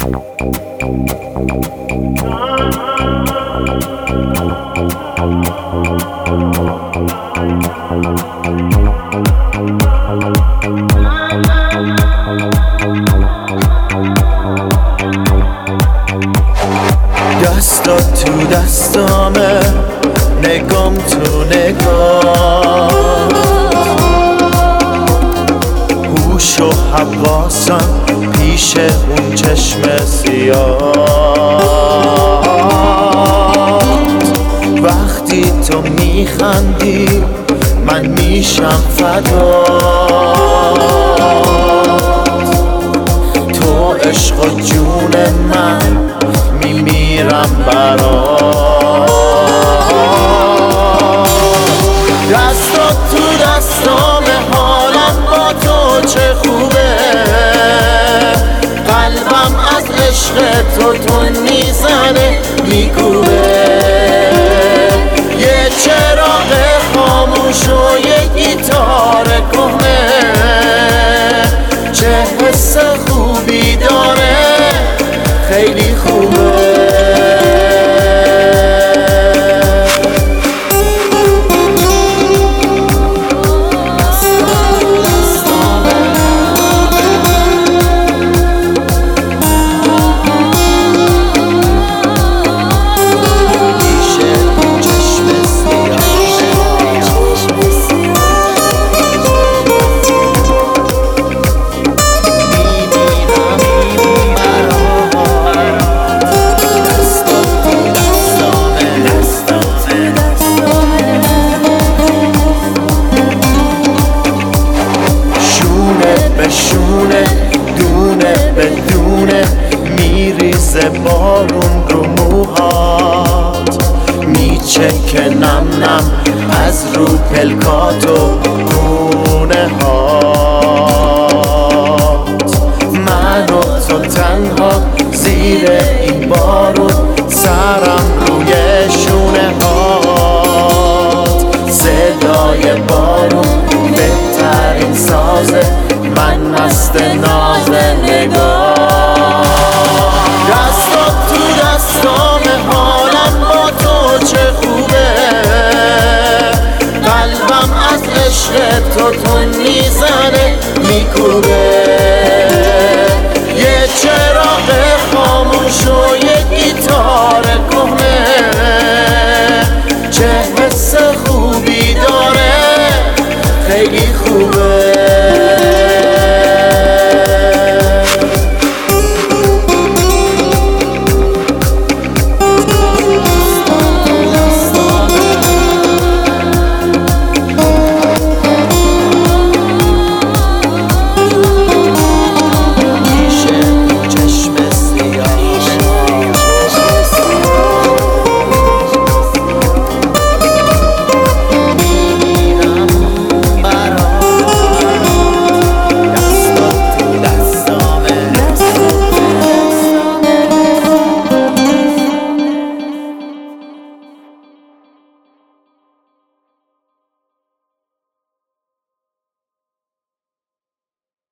دستات تو دستامه، نگام تو نگاه، هوش و حواسم پیش اون چشم سیاه. وقتی تو میخندی من میشم فدا، تو عشق و جون من میمیرم برات. دستات تو دستام، حالم با تو چه خوبه، قلبم از عشق تو میزنه میکوبه. یه چراغ خاموش و یه گیتار کهنه، چه حس خوبی داره، خیلی خوبه. شونه دونه به دونه میریزه بارون رو موهات، میچکه نم نم از رو پلکات و گونه هات. من و تو تنها زیر این بارون، سرم روی شونه هات. صدای بارون بهترین سازه، من مست ناز نگاه. دستات تو دستام، حالم با تو چه خوبه، قلبم از عشق تو میزنه میکوبه. یه چراغ خاموش و یه